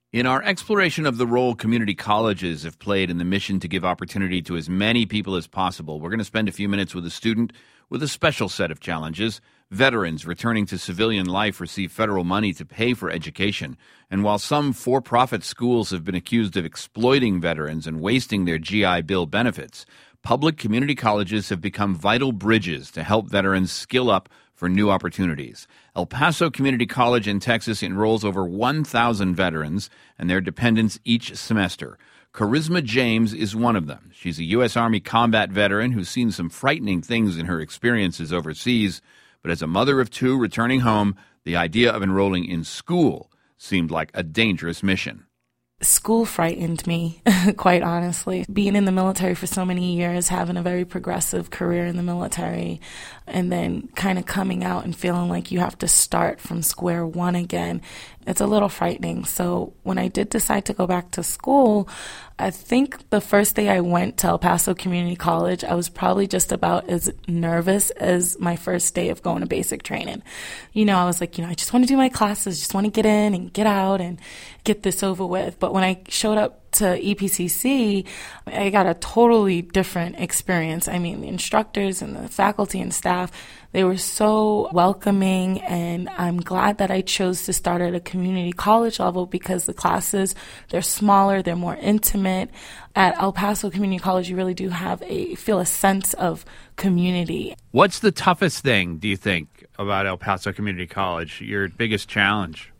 In our exploration of the role community colleges have played in the mission to give opportunity to as many people as possible, we're going to spend a few minutes with a student with a special set of challenges. Veterans returning to civilian life receive federal money to pay for education. And while some for-profit schools have been accused of exploiting veterans and wasting their GI Bill benefits, public community colleges have become vital bridges to help veterans skill up for new opportunities. El Paso Community College in Texas enrolls over 1,000 veterans and their dependents each semester. Charisma James is one of them. She's a U.S. Army combat veteran who's seen some frightening things in her experiences overseas. But as a mother of two returning home, the idea of enrolling in school seemed like a dangerous mission. School frightened me, quite honestly. Being in the military for so many years, having a very progressive career in the military, and then kind of coming out and feeling like you have to start from square one again, it's a little frightening. So when I did decide to go back to school, I think the first day I went to El Paso Community College, I was probably just about as nervous as my first day of going to basic training. I was like, I just want to do my classes, just want to get in and get out and get this over with. But when I showed up to EPCC, I got a totally different experience. I mean, the instructors and the faculty and staff, they were so welcoming, and I'm glad that I chose to start at a community college level because the classes, they're smaller, they're more intimate. At El Paso Community College, you really do feel a sense of community. What's the toughest thing, do you think, about El Paso Community College? Your biggest challenge?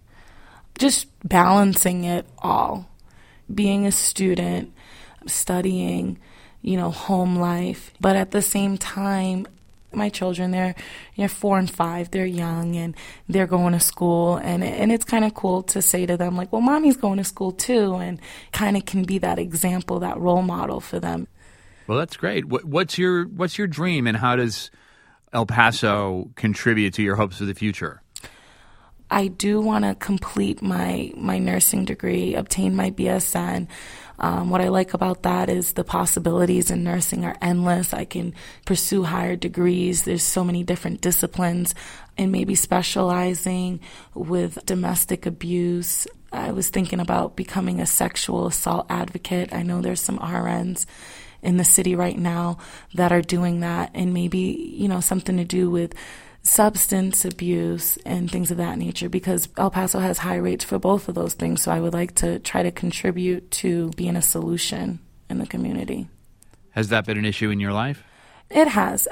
Just balancing it all. Being a student, studying, home life. But at the same time, my children, they're 4 and 5, they're young, and they're going to school. And it's kind of cool to say to them, like, well, mommy's going to school too, and kind of can be that example, that role model for them. Well, that's great. What's your dream, and how does El Paso contribute to your hopes for the future? I do want to complete my nursing degree, obtain my BSN. What I like about that is the possibilities in nursing are endless. I can pursue higher degrees. There's so many different disciplines, and maybe specializing with domestic abuse. I was thinking about becoming a sexual assault advocate. I know there's some RNs in the city right now that are doing that, and maybe, something to do with substance abuse and things of that nature, because El Paso has high rates for both of those things. So I would like to try to contribute to being a solution in the community. Has that been an issue in your life? It has.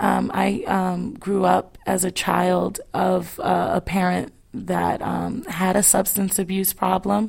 I grew up as a child of a parent that had a substance abuse problem.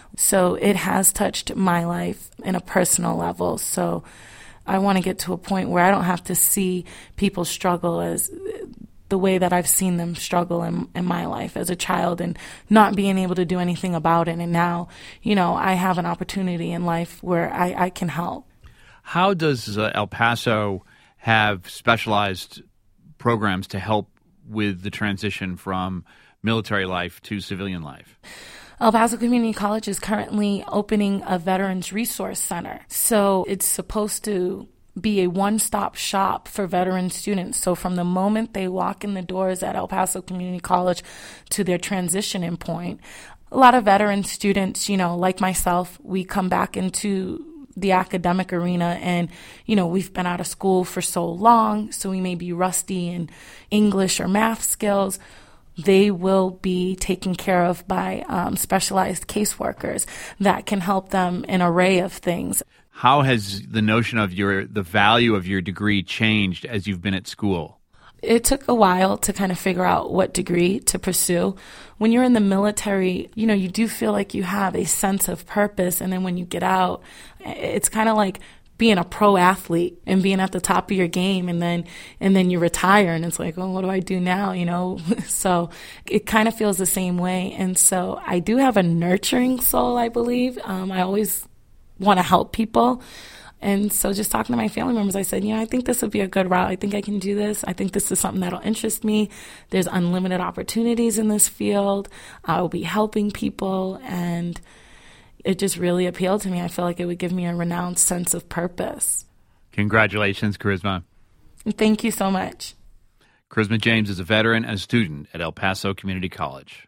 So it has touched my life in a personal level. So I want to get to a point where I don't have to see people struggle as the way that I've seen them struggle in my life as a child, and not being able to do anything about it. And now, I have an opportunity in life where I can help. How does El Paso have specialized programs to help with the transition from military life to civilian life? El Paso Community College is currently opening a Veterans Resource Center. So it's supposed to be a one-stop shop for veteran students. So from the moment they walk in the doors at El Paso Community College to their transitioning point, a lot of veteran students, like myself, we come back into the academic arena, and, we've been out of school for so long, so we may be rusty in English or math skills. They will be taken care of by specialized caseworkers that can help them in an array of things. How has the notion of the value of your degree changed as you've been at school? It took a while to kind of figure out what degree to pursue. When you're in the military, you do feel like you have a sense of purpose. And then when you get out, it's kind of like being a pro athlete and being at the top of your game, and then you retire, and it's like, oh, what do I do now? So it kind of feels the same way. And so I do have a nurturing soul, I believe. I always want to help people. And so just talking to my family members, I said, I think this would be a good route. I think I can do this. I think this is something that'll interest me. There's unlimited opportunities in this field. I will be helping people, and it just really appealed to me. I feel like it would give me a renounced sense of purpose. Congratulations, Charisma. Thank you so much. Charisma James is a veteran and a student at El Paso Community College.